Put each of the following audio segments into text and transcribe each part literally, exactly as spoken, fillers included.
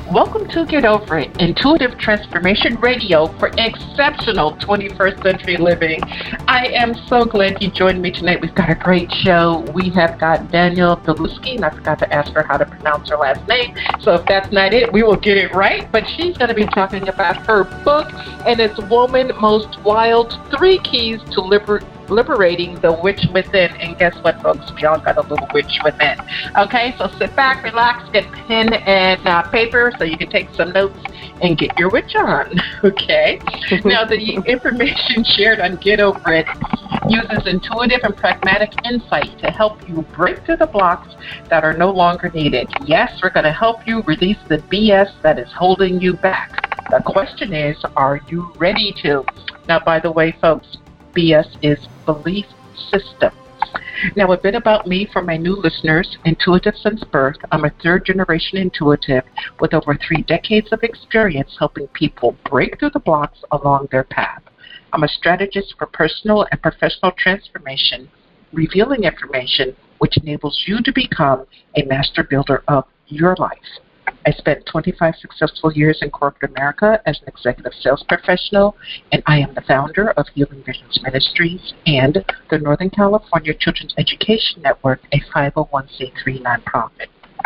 Welcome to Get Over It, Intuitive Transformation Radio for exceptional twenty-first century living. I am so glad you joined me tonight. We've got a great show. We have got Danielle Daluski, and I forgot to ask her how to pronounce her last name. So if that's not it, we will get it right. But she's going to be talking about her book, and it's Woman Most Wild, Three Keys to Liber- Liberating the Witch Within. And guess what, folks? We all got a little witch within. Okay, so sit back, relax, get pen and uh, paper so you can take some notes and get your witch on. Okay? Now, the information shared on Get Over It uses intuitive and pragmatic insight to help you break through the blocks that are no longer needed. Yes, we're going to help you release the B S that is holding you back. The question is, are you ready to? Now, by the way, folks, B S is belief system. Now, a bit about me for my new listeners. Intuitive since birth. I'm a third-generation intuitive with over three decades of experience helping people break through the blocks along their path. I'm a strategist for personal and professional transformation, revealing information which enables you to become a master builder of your life. I spent twenty-five successful years in corporate America as an executive sales professional, and I am the founder of Healing Visions Ministries and the Northern California Children's Education Network, a five oh one c three nonprofit.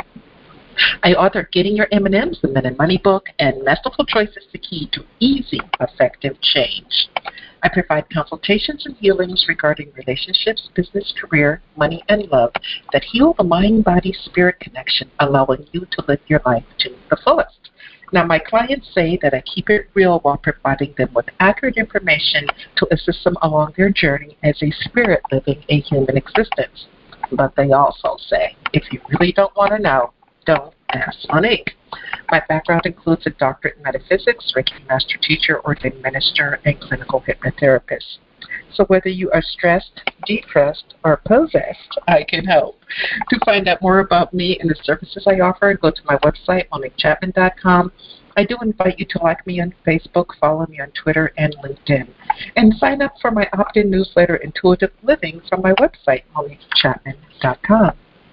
I authored Getting Your M and M's, the Men and Money book, and Masterful Choices, the Key to Easy, Effective Change. I provide consultations and healings regarding relationships, business, career, money, and love that heal the mind-body-spirit connection, allowing you to live your life to the fullest. Now, my clients say that I keep it real while providing them with accurate information to assist them along their journey as a spirit living a human existence. But they also say, if you really don't want to know, don't ask Monique. My background includes a doctorate in metaphysics, Reiki master teacher, ordained minister, and clinical hypnotherapist. So whether you are stressed, depressed, or possessed, I can help. To find out more about me and the services I offer, go to my website, monique chapman dot com. I do invite you to like me on Facebook, follow me on Twitter and LinkedIn, and sign up for my opt-in newsletter, Intuitive Living, from my website, monique chapman dot com.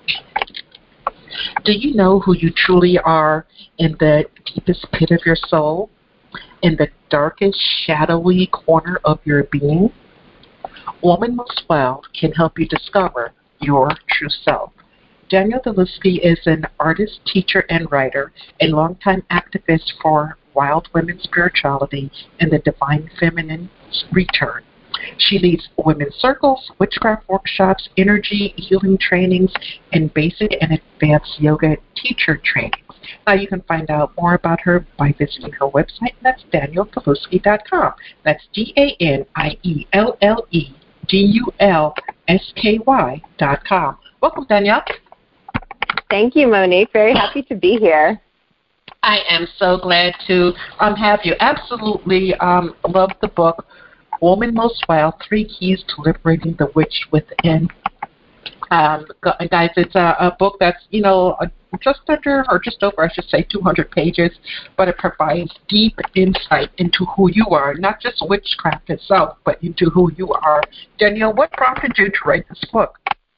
Do you know who you truly are in the deepest pit of your soul, in the darkest, shadowy corner of your being? Woman Most Wild can help you discover your true self. Danielle Daluski is an artist, teacher, and writer, a longtime activist for wild women's spirituality and the divine feminine's return. She leads women's circles, witchcraft workshops, energy healing trainings, and basic and advanced yoga teacher trainings. Now, you can find out more about her by visiting her website, and that's danielle daluski dot com. That's D A N I E L L E D U L S K Y dot com. Welcome, Danielle. Thank you, Monique. Very happy to be here. I am so glad to um, have you. Absolutely um, love the book, Woman Most Wild, Three Keys to Liberating the Witch Within. Um, guys, it's a, a book that's, you know, just under, or just over, I should say, two hundred pages, but it provides deep insight into who you are, not just witchcraft itself, but into who you are. Danielle, what prompted you to write this book?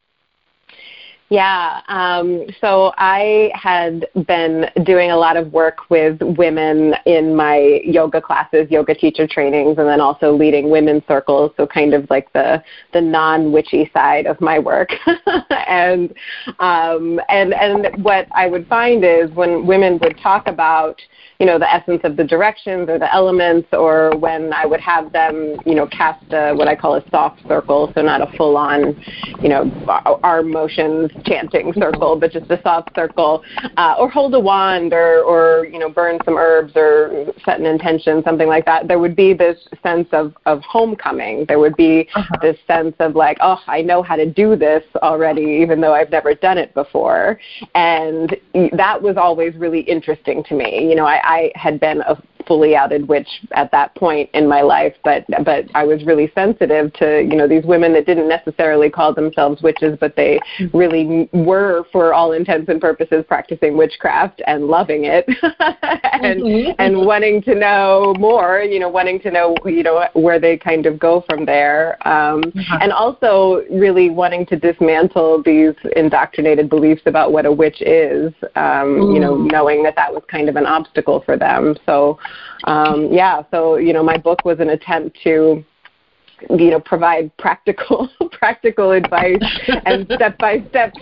Yeah, um, so I had been doing a lot of work with women in my yoga classes, yoga teacher trainings, and then also leading women's circles, so kind of like the, the non-witchy side of my work. and, um, and, and what I would find is when women would talk about, you know, the essence of the directions or the elements, or when I would have them, you know, cast a, what I call a soft circle, so not a full-on, you know, arm motions chanting circle, but just a soft circle, uh, or hold a wand, or, or, you know, burn some herbs, or set an intention, something like that, there would be this sense of, of homecoming. There would be uh-huh. this sense of like, oh, I know how to do this already, even though I've never done it before. And that was always really interesting to me. You know, I, I had been a fully outed witch at that point in my life, but but I was really sensitive to, you know, these women that didn't necessarily call themselves witches, but they really were, for all intents and purposes, practicing witchcraft and loving it and mm-hmm. and wanting to know more, you know, wanting to know, you know, where they kind of go from there. Um, uh-huh. And also really wanting to dismantle these indoctrinated beliefs about what a witch is, um, mm. you know, knowing that that was kind of an obstacle for them. So, um, yeah, so, you know, my book was an attempt to, you know, provide practical, practical advice and step-by-step,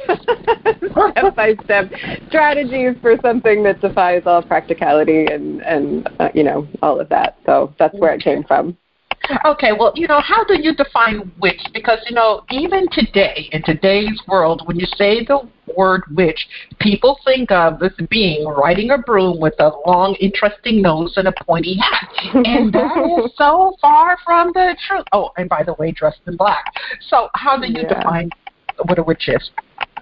step-by-step strategies for something that defies all practicality and, and uh, you know, all of that. So that's where it came from. Okay, well, you know, how do you define witch? Because, you know, even today, in today's world, when you say the word witch, people think of this being riding a broom with a long, interesting nose and a pointy hat. And that is so far from the truth. Oh, and by the way, dressed in black. So how do you yeah. define what a witch is?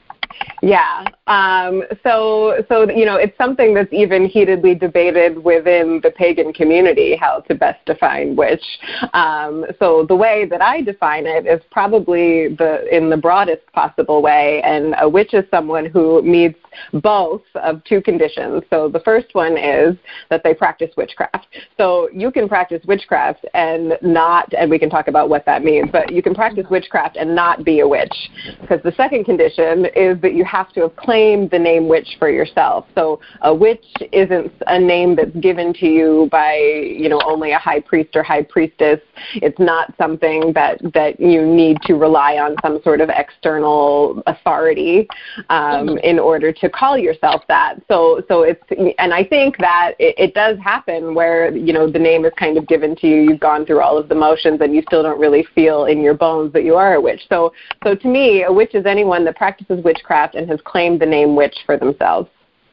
Yeah. Um, so, so, you know, it's something that's even heatedly debated within the pagan community, how to best define witch. Um, so the way that I define it is probably the in the broadest possible way. And a witch is someone who meets both of two conditions. So the first one is that they practice witchcraft. So you can practice witchcraft and not, and we can talk about what that means, but you can practice witchcraft and not be a witch. Because the second condition is that you have to have claimed the name witch for yourself. So a witch isn't a name that's given to you by, you know, only a high priest or high priestess. It's not something that, that you need to rely on some sort of external authority um, in order to call yourself that. So, so it's, and I think that it, it does happen where, you know, the name is kind of given to you, you've gone through all of the motions and you still don't really feel in your bones that you are a witch. So, so to me, a witch is anyone that practices witchcraft and has claimed the name witch for themselves.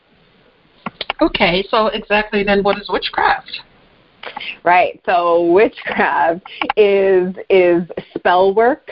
Okay, so exactly then what is witchcraft? Right, so witchcraft is, is spell work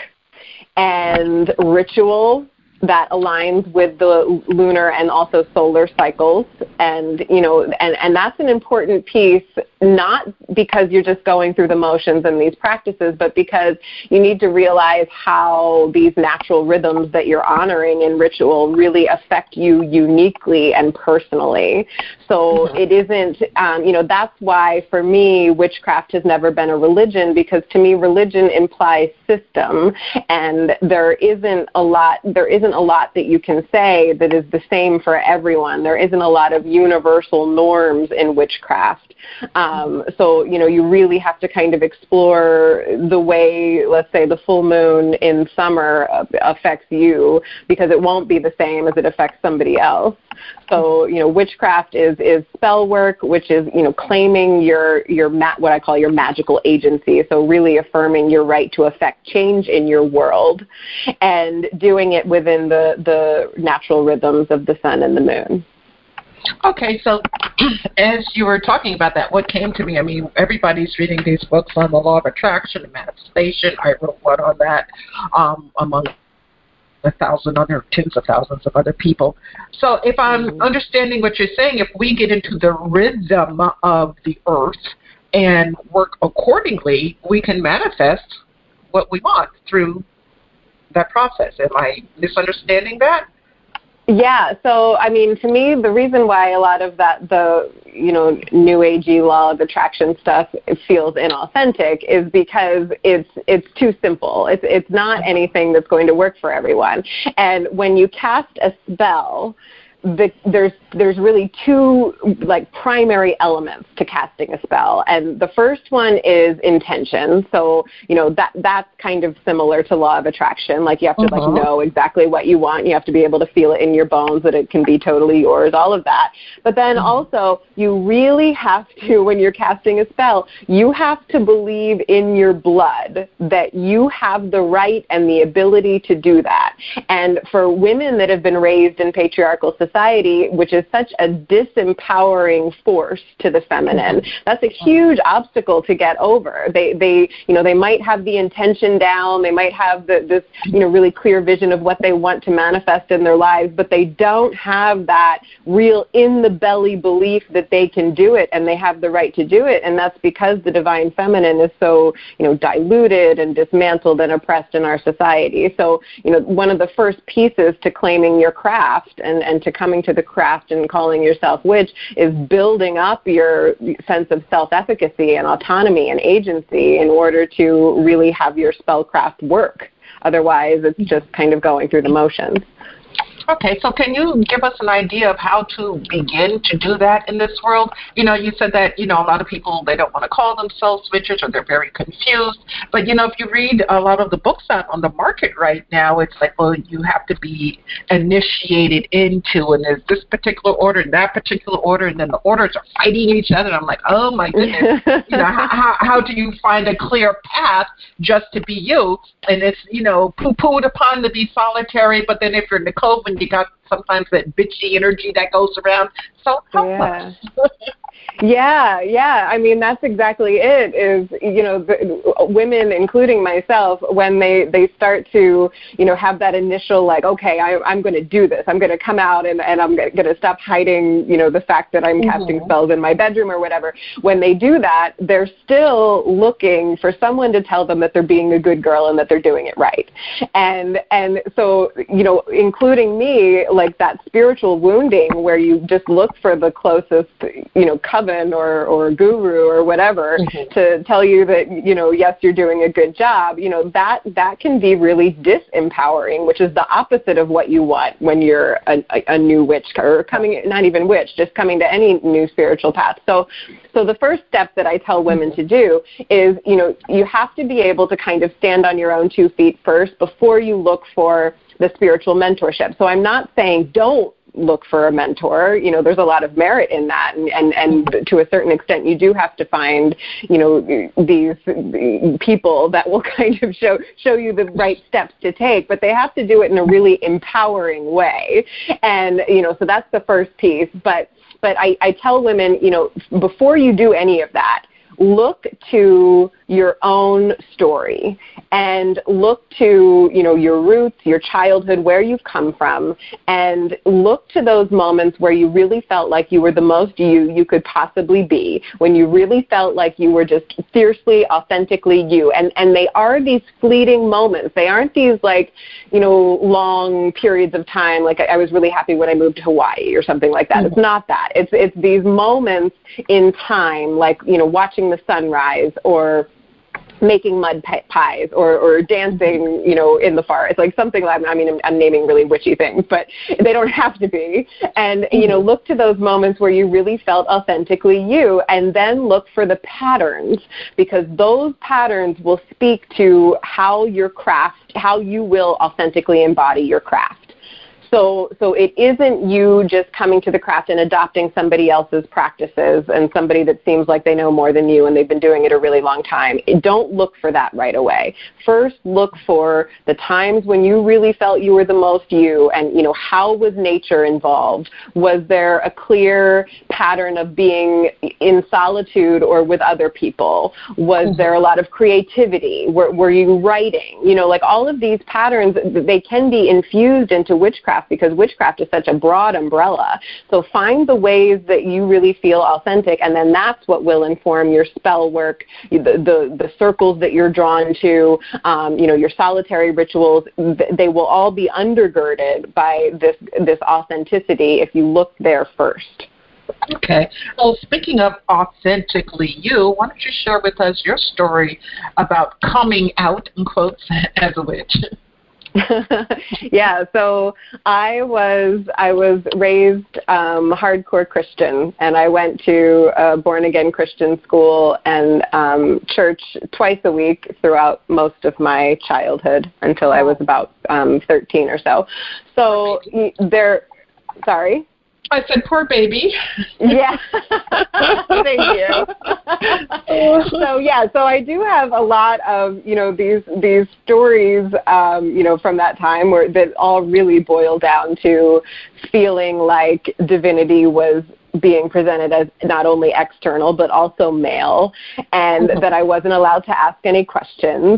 and ritual that aligns with the lunar and also solar cycles. And, you know, and, and that's an important piece, not because you're just going through the motions and these practices, but because you need to realize how these natural rhythms that you're honoring in ritual really affect you uniquely and personally. So mm-hmm. it isn't, um, you know, that's why for me, witchcraft has never been a religion, because to me, religion implies system, and there isn't a lot, there isn't a lot that you can say that is the same for everyone. There isn't a lot of universal norms in witchcraft. Um, so, you know, you really have to kind of explore the way, let's say, the full moon in summer affects you, because it won't be the same as it affects somebody else. So, you know, witchcraft is, is spell work, which is, you know, claiming your, your ma- what I call your magical agency. So really affirming your right to affect change in your world and doing it within the, the natural rhythms of the sun and the moon. Okay, so as you were talking about that, what came to me, I mean, everybody's reading these books on the law of attraction and manifestation. I wrote one on that um, among a thousand other, tens of thousands of other people. So if I'm mm-hmm. understanding what you're saying, if we get into the rhythm of the earth and work accordingly, we can manifest what we want through that process. Am I misunderstanding that? Yeah, so I mean, to me, the reason why a lot of that, the, you know, new agey law of attraction stuff feels inauthentic is because it's it's too simple. It's it's not anything that's going to work for everyone. And when you cast a spell, The, there's there's really two like primary elements to casting a spell, and the first one is intention. So you know that that's kind of similar to law of attraction. Like you have to uh-huh. like know exactly what you want. You have to be able to feel it in your bones that it can be totally yours. All of that. But then uh-huh. also you really have to, when you're casting a spell, you have to believe in your blood that you have the right and the ability to do that. And for women that have been raised in patriarchal society, society, which is such a disempowering force to the feminine, that's a huge obstacle to get over. They, they, you know, they might have the intention down, they might have the, this, you know, really clear vision of what they want to manifest in their lives, but they don't have that real in the belly belief that they can do it and they have the right to do it. And that's because the divine feminine is so, you know, diluted and dismantled and oppressed in our society. So, you know, one of the first pieces to claiming your craft and, and to coming to the craft and calling yourself witch is building up your sense of self-efficacy and autonomy and agency in order to really have your spellcraft work. Otherwise, it's just kind of going through the motions. Okay, so can you give us an idea of how to begin to do that in this world? You know, you said that, you know, a lot of people, they don't want to call themselves witches or they're very confused. But, you know, if you read a lot of the books out on the market right now, it's like, well, you have to be initiated into, and there's this particular order and that particular order, and then the orders are fighting each other. And I'm like, oh, my goodness. you know, how, how do you find a clear path just to be you? And it's, you know, poo-pooed upon to be solitary, but then if you're in the coven, you got sometimes that bitchy energy that goes around. So help yeah. us. Yeah, yeah. I mean, that's exactly it, is, you know, the, women, including myself, when they, they start to, you know, have that initial, like, okay, I, I'm going to do this. I'm going to come out and, and I'm going to stop hiding, you know, the fact that I'm mm-hmm. casting spells in my bedroom or whatever. When they do that, they're still looking for someone to tell them that they're being a good girl and that they're doing it right. And, and so, you know, including me, like that spiritual wounding where you just look for the closest, you know, coven or, or guru or whatever mm-hmm. to tell you that, you know, yes, you're doing a good job, you know, that that can be really disempowering, which is the opposite of what you want when you're a, a, a new witch or coming, not even witch, just coming to any new spiritual path. So, so the first step that I tell women mm-hmm. to do is, you know, you have to be able to kind of stand on your own two feet first before you look for the spiritual mentorship. So I'm not saying don't look for a mentor. You know, there's a lot of merit in that. And, and, and to a certain extent, you do have to find, you know, these people that will kind of show, show you the right steps to take, but they have to do it in a really empowering way. And, you know, so that's the first piece. But, but I, I tell women, you know, before you do any of that, look to your own story and look to, you know, your roots, your childhood, where you've come from, and look to those moments where you really felt like you were the most you you could possibly be, when you really felt like you were just fiercely, authentically you. And and they are these fleeting moments. They aren't these, like, you know, long periods of time. Like, I, I was really happy when I moved to Hawaii or something like that. Mm-hmm. It's not that. It's it's these moments in time, like, you know, watching the sunrise or making mud pies or, or dancing, you know, in the forest, like something like, I mean, I'm, I'm naming really witchy things, but they don't have to be. And, you know, look to those moments where you really felt authentically you, and then look for the patterns, because those patterns will speak to how your craft, how you will authentically embody your craft. So, so it isn't you just coming to the craft and adopting somebody else's practices and somebody that seems like they know more than you and they've been doing it a really long time. Don't look for that right away. First, look for the times when you really felt you were the most you, and, you know, how was nature involved? Was there a clear pattern of being in solitude or with other people? Was mm-hmm. there a lot of creativity? Were, were you writing? You know, like all of these patterns, they can be infused into witchcraft, because witchcraft is such a broad umbrella. So find the ways that you really feel authentic, and then that's what will inform your spell work, the the, the circles that you're drawn to, um, you know, your solitary rituals. They will all be undergirded by this this authenticity if you look there first. Okay. Well, speaking of authentically you, why don't you share with us your story about coming out, in quotes, as a witch? Yeah, so I was I was raised um, hardcore Christian, and I went to a born-again Christian school and um, church twice a week throughout most of my childhood until I was about um, thirteen or so. So there, sorry? I said, poor baby. Yeah. Thank you. So yeah, so I do have a lot of, you know, these these stories, um, you know, from that time where that all really boil down to feeling like divinity was being presented as not only external but also male, and mm-hmm. that I wasn't allowed to ask any questions.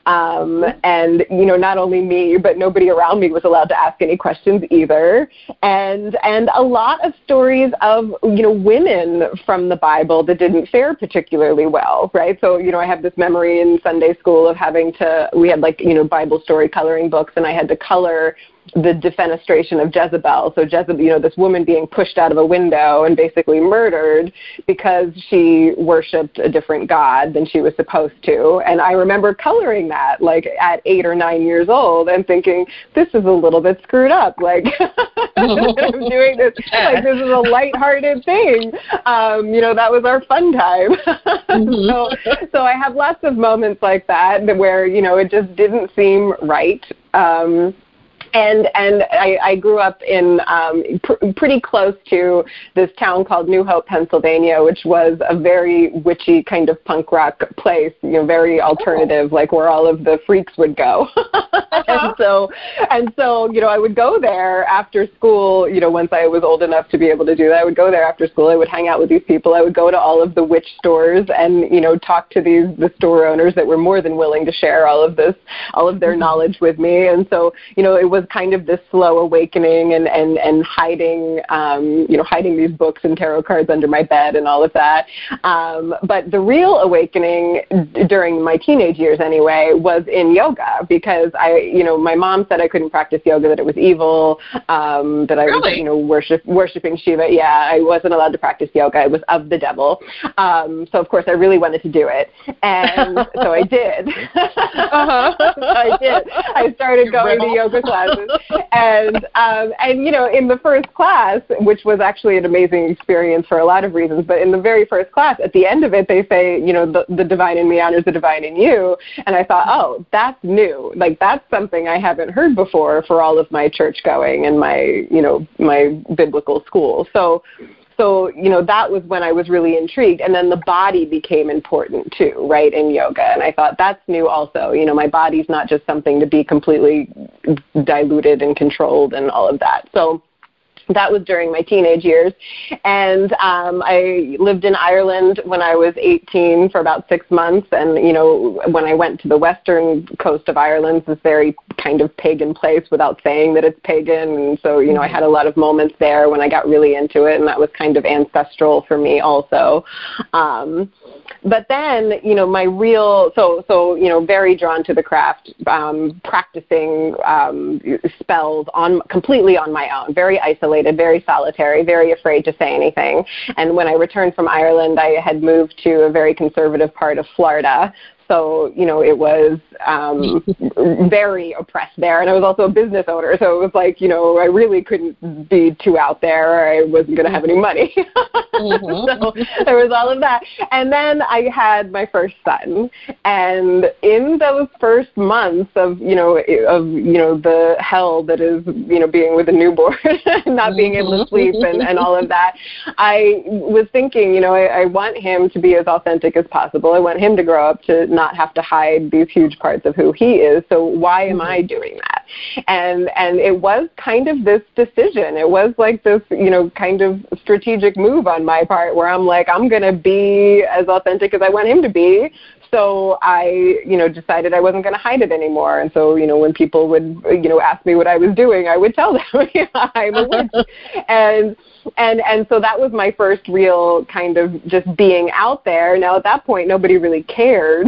Um, and, you know, not only me, but nobody around me was allowed to ask any questions either. And and a lot of stories of, you know, women from the Bible that didn't fare particularly well, right? So, you know, I have this memory in Sunday school of having to, we had like, you know, Bible story coloring books, and I had to color the defenestration of Jezebel. So Jezebel, you know, this woman being pushed out of a window and basically murdered because she worshipped a different god than she was supposed to. And I remember coloring that like at eight or nine years old and thinking, this is a little bit screwed up. Like I'm doing this, like this is a lighthearted thing. Um, you know, that was our fun time. Mm-hmm. so, so I have lots of moments like that where, you know, it just didn't seem right. Um, And and I, I grew up in um, pr- pretty close to this town called New Hope, Pennsylvania, which was a very witchy kind of punk rock place, you know, very alternative, like where all of the freaks would go. and so and so, you know, I would go there after school. You know, once I was old enough to be able to do that, I would go there after school. I would hang out with these people. I would go to all of the witch stores and, you know, talk to these the store owners that were more than willing to share all of this, all of their mm-hmm. knowledge with me. And so, you know, it was kind of this slow awakening and, and, and hiding, um, you know, hiding these books and tarot cards under my bed and all of that. Um, but the real awakening d- during my teenage years anyway was in yoga, because I, you know, my mom said I couldn't practice yoga, that it was evil, um, that I really? was, you know, worship, worshiping Shiva. Yeah, I wasn't allowed to practice yoga. It was of the devil. Um, so, of course, I really wanted to do it. And so I did. uh-huh. I did. I started going to yoga classes. and um, and you know, in the first class, which was actually an amazing experience for a lot of reasons, but in the very first class, at the end of it, they say, you know, the, the divine in me honors the divine in you. And I thought, oh, that's new. Like, that's something I haven't heard before for all of my church going and my, you know, my biblical school. So So, you know, that was when I was really intrigued. And then the body became important too, right, in yoga. And I thought that's new also. You know, my body's not just something to be completely diluted and controlled and all of that. So that was during my teenage years. And um, I lived in Ireland when I was eighteen for about six months. And, you know, when I went to the western coast of Ireland, it's this very kind of pagan place without saying that it's pagan. And so, you know, I had a lot of moments there when I got really into it, and that was kind of ancestral for me also. Um, but then, you know, my real, so, so you know, very drawn to the craft, um, practicing um, spells on completely on my own, very isolated, very solitary, very afraid to say anything. And when I returned from Ireland, I had moved to a very conservative part of Florida. So, you know, it was um, very oppressed there. And I was also a business owner. So it was like, you know, I really couldn't be too out there, or I wasn't going to have any money. Mm-hmm. So there was all of that. And then I had my first son. And in those first months of, you know, of, you know, the hell that is, you know, being with a newborn, not being able to sleep and, and all of that, I was thinking, you know, I, I want him to be as authentic as possible. I want him to grow up to not have to hide these huge parts of who he is. So why am I doing that? And and it was kind of this decision. It was like this, you know, kind of strategic move on my part where I'm like, I'm going to be as authentic as I want him to be. So I, you know, decided I wasn't going to hide it anymore. And so, you know, when people would, you know, ask me what I was doing, I would tell them I'm a witch. and and and so that was my first real kind of just being out there. Now at that point, nobody really cared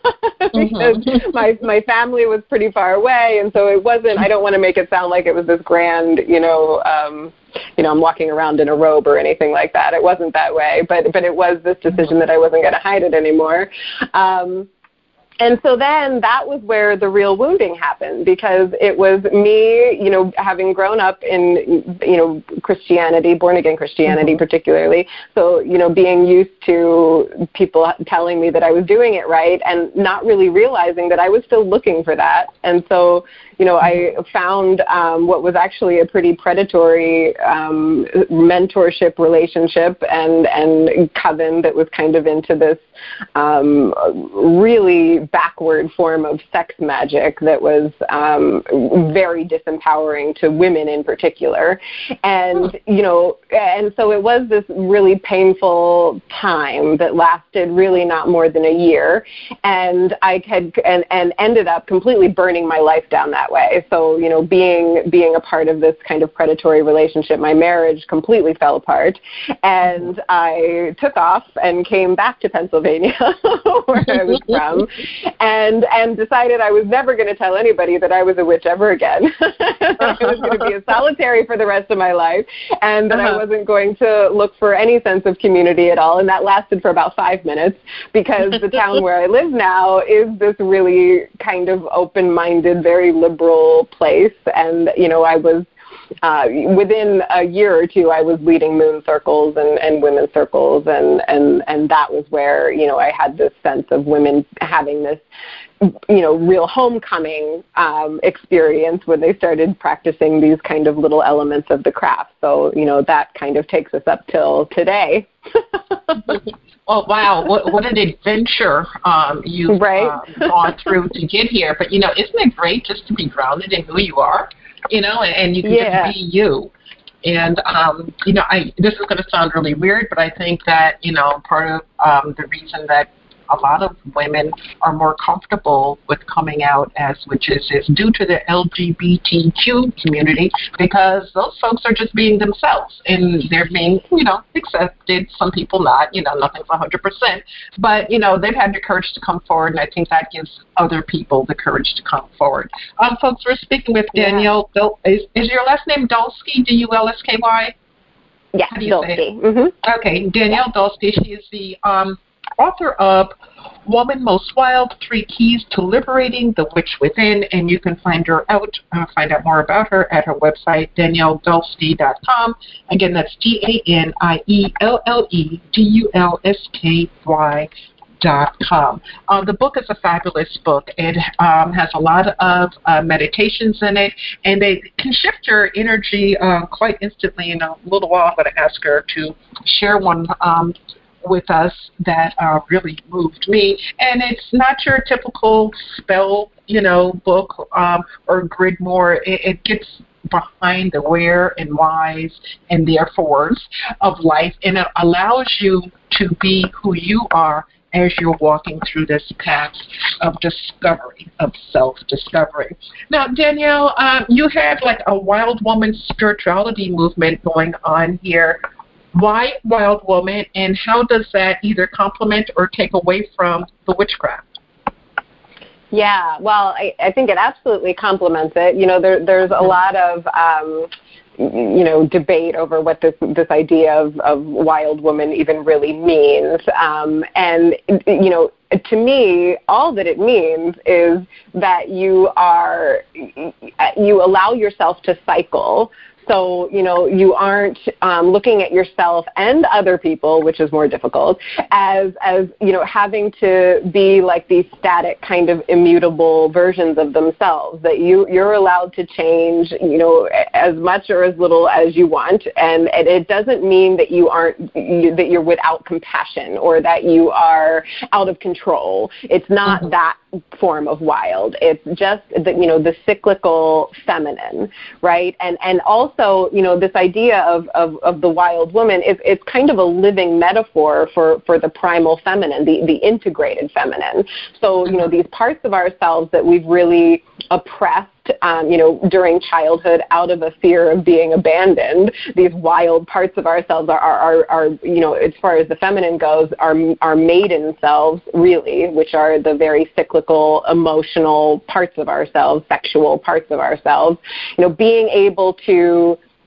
because mm-hmm. my my family was pretty far away, and so it wasn't. I don't want to make it sound like it was this grand, you know. Um, you know, I'm walking around in a robe or anything like that. It wasn't that way, but but it was this decision that I wasn't going to hide it anymore. Um, And so then that was where the real wounding happened, because it was me, you know, having grown up in, you know, Christianity, born again Christianity mm-hmm. particularly. So, you know, being used to people telling me that I was doing it right and not really realizing that I was still looking for that. And so, you know, I found um, what was actually a pretty predatory um, mentorship relationship and, and coven that was kind of into this um, really backward form of sex magic that was um, very disempowering to women in particular. And, you know, and so it was this really painful time that lasted really not more than a year. And I had, and, and ended up completely burning my life down that way. So, you know, being, being a part of this kind of predatory relationship, my marriage completely fell apart. And I took off and came back to Pennsylvania, where I was from, and and decided I was never going to tell anybody that I was a witch ever again. I was going to be a solitary for the rest of my life, and that uh-huh. I wasn't going to look for any sense of community at all. And that lasted for about five minutes, because the town where I live now is this really kind of open-minded, very liberal place. And, you know, I was Uh, within a year or two, I was leading moon circles and, and women's circles, and, and, and that was where, you know, I had this sense of women having this, you know, real homecoming um, experience when they started practicing these kind of little elements of the craft. So, you know, that kind of takes us up till today. Oh, wow. What, what an adventure um, you've right? uh, gone through to get here. But, you know, isn't it great just to be grounded in who you are? You know, and, and you can yeah. just be you. And, um, you know, I this is going to sound really weird, but I think that, you know, part of um, the reason that a lot of women are more comfortable with coming out as witches is due to the L G B T Q community, because those folks are just being themselves and they're being, you know, accepted. Some people not, you know, nothing's one hundred percent. But, you know, they've had the courage to come forward, and I think that gives other people the courage to come forward. Um, folks, we're speaking with Danielle. Yeah. Dol- is, is your last name Dulsky, D U L S K Y? Yeah, Dulsky. Mm-hmm. Okay, Danielle Dulsky. She is the um, author of Woman Most Wild, Three Keys to Liberating the Witch Within, and you can find her out, uh, find out more about her at her website, danielle dulsky dot com. Again, that's D A N I E L L E D U L S K Y dot com. Uh, the book is a fabulous book. It um, has a lot of uh, meditations in it, and they can shift your energy uh, quite instantly. In a little while, I'm going to ask her to share one um, with us that uh, really moved me. And it's not your typical spell, you know, book um, or Gridmore. It, it gets behind the where and whys and therefores of life, and it allows you to be who you are as you're walking through this path of discovery, of self-discovery. Now, Danielle, um, you have like a wild woman spirituality movement going on here. Why wild woman, and how does that either complement or take away from the witchcraft? Yeah, well, I, I think it absolutely complements it. You know, there, there's a lot of, um, you know, debate over what this this idea of, of wild woman even really means. Um, and, you know, to me, all that it means is that you are, you allow yourself to cycle. So, you know, you aren't um, looking at yourself and other people, which is more difficult, as, as, you know, having to be like these static kind of immutable versions of themselves, that you, you're allowed to change, you know, as much or as little as you want. And, and it doesn't mean that you aren't, you, that you're without compassion or that you are out of control. It's not mm-hmm. that form of wild. It's just the, you know, the cyclical feminine, right? And, and also, So, you know, this idea of, of, of the wild woman is it's kind of a living metaphor for, for the primal feminine, the, the integrated feminine. So, you know, these parts of ourselves that we've really oppressed, um, you know, during childhood out of a fear of being abandoned, these wild parts of ourselves are, are, are, are you know, as far as the feminine goes, are, are maiden selves, really, which are the very cyclical, emotional parts of ourselves, sexual parts of ourselves. You know, being able to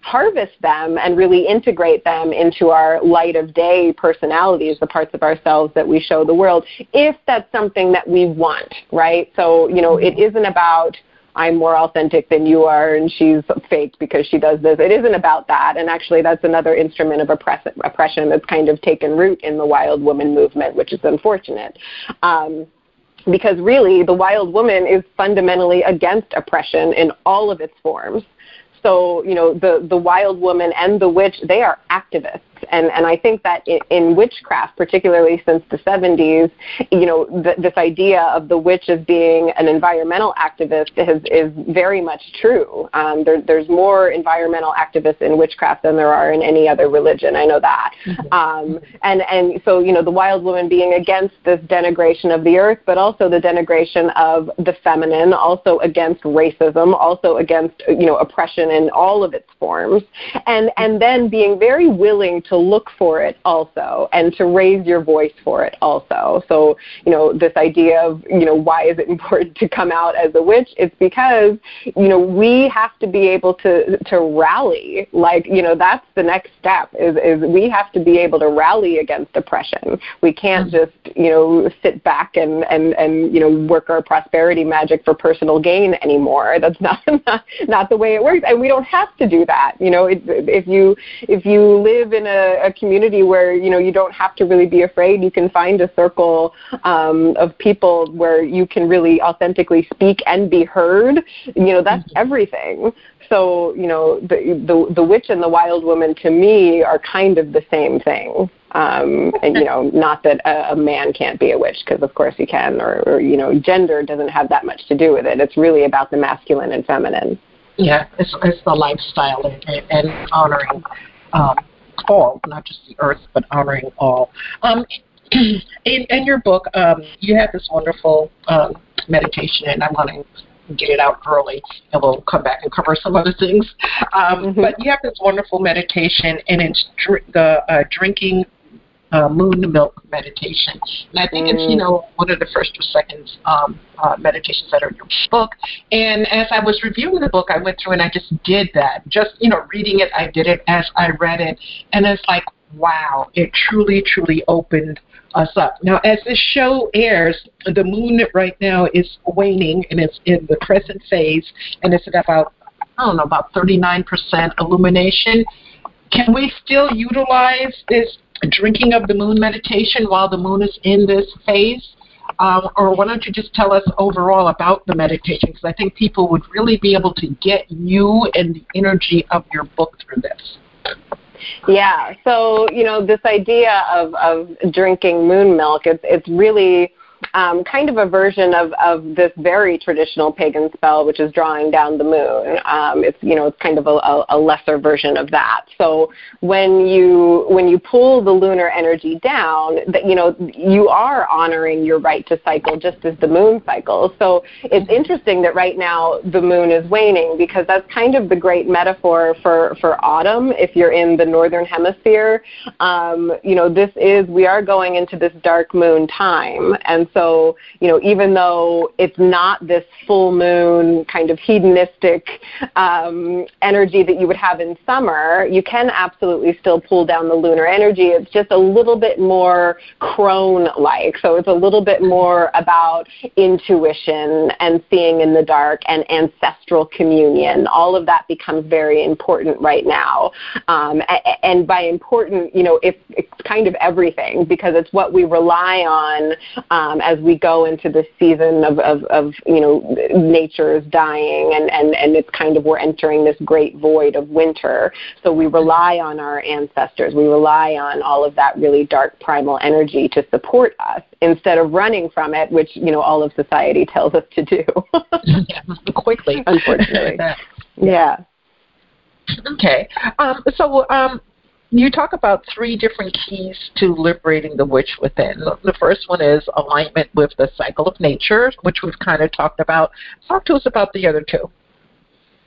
harvest them and really integrate them into our light of day personalities, the parts of ourselves that we show the world, if that's something that we want, right? So, you know, it isn't about I'm more authentic than you are and she's fake because she does this. It isn't about that. And actually that's another instrument of oppress- oppression that's kind of taken root in the wild woman movement, which is unfortunate. Um, because really the wild woman is fundamentally against oppression in all of its forms. So, you know, the, the wild woman and the witch, they are activists. And, and I think that in, in witchcraft, particularly since the seventies, you know, th- this idea of the witch as being an environmental activist is, is very much true. Um, there, there's more environmental activists in witchcraft than there are in any other religion. I know that. Mm-hmm. Um, and, and so, you know, the wild woman being against this denigration of the earth, but also the denigration of the feminine, also against racism, also against, you know, oppression in all of its forms. And, and then being very willing to look for it also and to raise your voice for it also. So, you know, this idea of, you know, why is it important to come out as a witch? It's because, you know, we have to be able to to rally. Like, you know, that's the next step is, is we have to be able to rally against oppression. We can't just, you know, sit back and, and, and you know, work our prosperity magic for personal gain anymore. That's not, not, not the way it works. And we don't have to do that. You know, it, if you if you live in a A, a community where, you know, you don't have to really be afraid. You can find a circle um, of people where you can really authentically speak and be heard. You know, that's mm-hmm. everything. So, you know, the, the the witch and the wild woman to me are kind of the same thing. Um, and, you know, not that a, a man can't be a witch, because of course he can, or, or, you know, gender doesn't have that much to do with it. It's really about the masculine and feminine. Yeah, it's, it's the lifestyle and, and honoring um, all, not just the earth, but honoring all. Um, in, in your book, um, you have this wonderful um, meditation, and I'm going to get it out early, and we'll come back and cover some other things. Um, mm-hmm. But you have this wonderful meditation, and it's dr- the uh, drinking uh, moon milk meditation. And I think mm. it's, you know, one of the first or second um, uh, meditations that are in your book. And as I was reviewing the book, I went through and I just did that. Just, you know, reading it, I did it as I read it. And it's like, wow, it truly, truly opened us up. Now, as this show airs, the moon right now is waning, and it's in the crescent phase, and it's at about, I don't know, about thirty-nine percent illumination. Can we still utilize this drinking of the moon meditation while the moon is in this phase? Um, or why don't you just tell us overall about the meditation? Because I think people would really be able to get you and the energy of your book through this. Yeah, so, you know, this idea of, of drinking moon milk, it's, it's really um, kind of a version of, of this very traditional pagan spell, which is drawing down the moon. Um, it's, you know, it's kind of a, a lesser version of that. So when you when you pull the lunar energy down, that, you know, you are honoring your right to cycle just as the moon cycles. So it's interesting that right now the moon is waning, because that's kind of the great metaphor for, for autumn if you're in the northern hemisphere. Um, you know, this is, we are going into this dark moon time. And so, you know, even though it's not this full moon kind of hedonistic um, energy that you would have in summer, you can absolutely still pull down the lunar energy. It's just a little bit more crone-like. So it's a little bit more about intuition and seeing in the dark and ancestral communion. All of that becomes very important right now. Um, and by important, you know, it's, it's kind of everything, because it's what we rely on um, as we go into this season of, of, of, you know, nature is dying, and, and, and it's kind of, we're entering this great void of winter. So we rely on our ancestors. We rely on all of that really dark primal energy to support us instead of running from it, which, you know, all of society tells us to do. Yeah, quickly. Unfortunately. Yeah. Okay. Um, so, um, you talk about three different keys to liberating the witch within. The first one is alignment with the cycle of nature, which we've kind of talked about. Talk to us about the other two.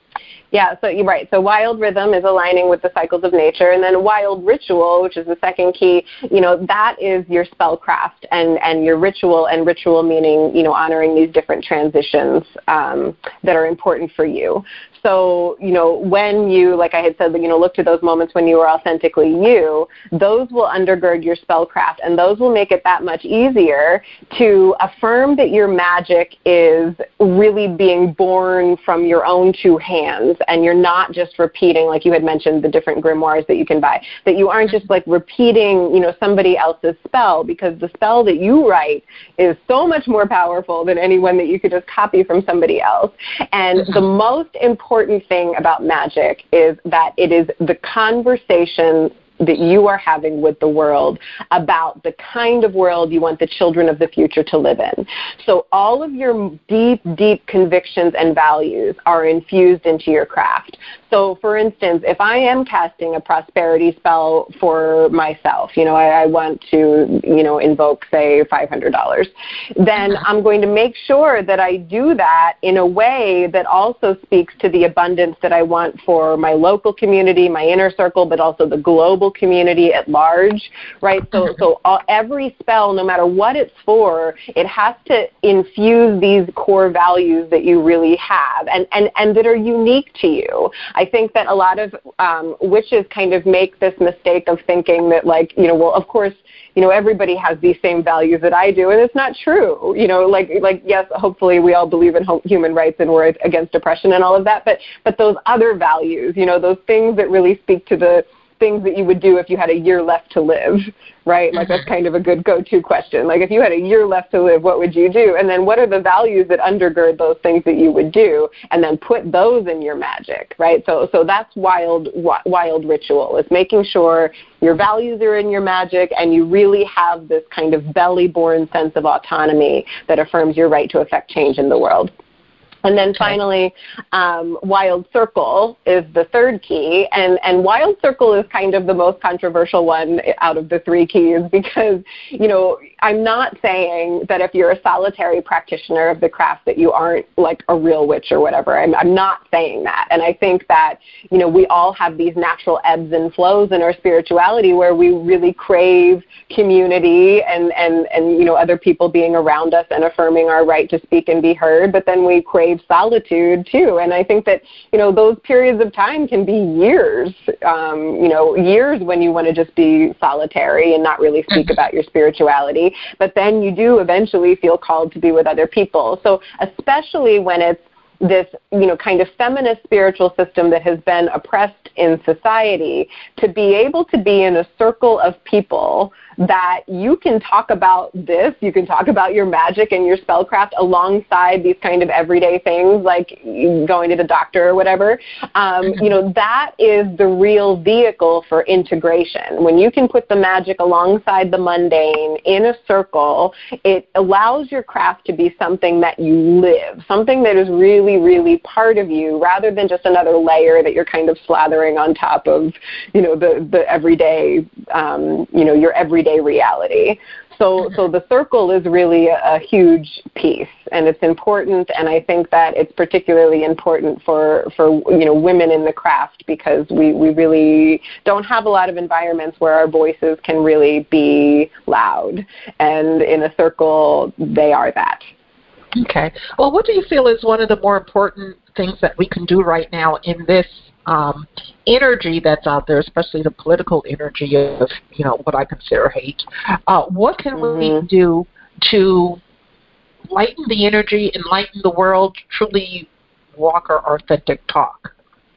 Yeah, so you're right. So wild rhythm is aligning with the cycles of nature, and then wild ritual, which is the second key, you know, that is your spellcraft and, and your ritual, and ritual meaning, you know, honoring these different transitions um, that are important for you. So, you know, when you, like I had said, you know, look to those moments when you were authentically you, those will undergird your spellcraft, and those will make it that much easier to affirm that your magic is really being born from your own two hands, and you're not just repeating, like you had mentioned, the different grimoires that you can buy, that you aren't just like repeating, you know, somebody else's spell, because the spell that you write is so much more powerful than any one that you could just copy from somebody else. And the most important important thing about magic is that it is the conversation that you are having with the world about the kind of world you want the children of the future to live in. So all of your deep, deep convictions and values are infused into your craft. So for instance, if I am casting a prosperity spell for myself, you know, I, I want to, you know, invoke, say, five hundred dollars, then I'm going to make sure that I do that in a way that also speaks to the abundance that I want for my local community, my inner circle, but also the global community at large, right? So, so all, every spell, no matter what it's for, it has to infuse these core values that you really have and, and, and that are unique to you. I think that a lot of um, witches kind of make this mistake of thinking that, like, you know, well, of course, you know, everybody has these same values that I do, and it's not true. You know, like, like yes, hopefully we all believe in human rights and we're against oppression and all of that, but, but those other values, you know, those things that really speak to the things that you would do if you had a year left to live, right? Like, that's kind of a good go-to question. Like, if you had a year left to live, what would you do? And then what are the values that undergird those things that you would do? And then put those in your magic, right? So, so that's wild, wild ritual. It's making sure your values are in your magic and you really have this kind of belly-born sense of autonomy that affirms your right to affect change in the world. And then finally, um, Wild Circle is the third key, and, and Wild Circle is kind of the most controversial one out of the three keys because, you know, I'm not saying that if you're a solitary practitioner of the craft that you aren't like a real witch or whatever. I'm, I'm not saying that. And I think that, you know, we all have these natural ebbs and flows in our spirituality where we really crave community and, and, and you know, other people being around us and affirming our right to speak and be heard, but then we crave solitude too. And I think that, you know, those periods of time can be years, um, you know, years when you want to just be solitary and not really speak about your spirituality. But then you do eventually feel called to be with other people. So especially when it's this, you know, kind of feminist spiritual system that has been oppressed in society, to be able to be in a circle of people that you can talk about this, you can talk about your magic and your spellcraft alongside these kind of everyday things like going to the doctor or whatever, um, you know, that is the real vehicle for integration. When you can put the magic alongside the mundane in a circle, it allows your craft to be something that you live, something that is really, really part of you rather than just another layer that you're kind of slathering on top of, you know, the, the everyday, um, you know, your everyday reality. So, so the circle is really a, a huge piece, and it's important. And I think that it's particularly important for, for you know, women in the craft because we, we really don't have a lot of environments where our voices can really be loud. And in a circle, they are that. Okay. Well, what do you feel is one of the more important things that we can do right now in this um, energy that's out there, especially the political energy of, you know, what I consider hate? Uh, what can mm-hmm. we do to lighten the energy, enlighten the world, truly walk our authentic talk?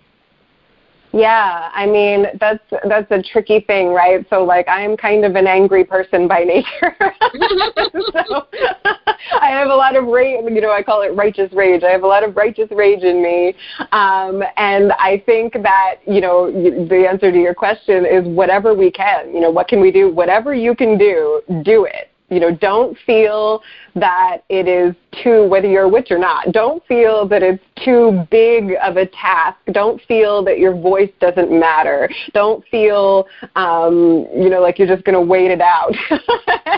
Yeah, I mean, that's that's a tricky thing, right? So, like, I am kind of an angry person by nature. So, I have a lot of rage, you know, I call it righteous rage. I have a lot of righteous rage in me. Um, and I think that, you know, the answer to your question is whatever we can. You know, what can we do? Whatever you can do, do it. You know, don't feel that it is too, whether you're a witch or not, don't feel that it's too big of a task. Don't feel that your voice doesn't matter. Don't feel, um, you know, like you're just going to wait it out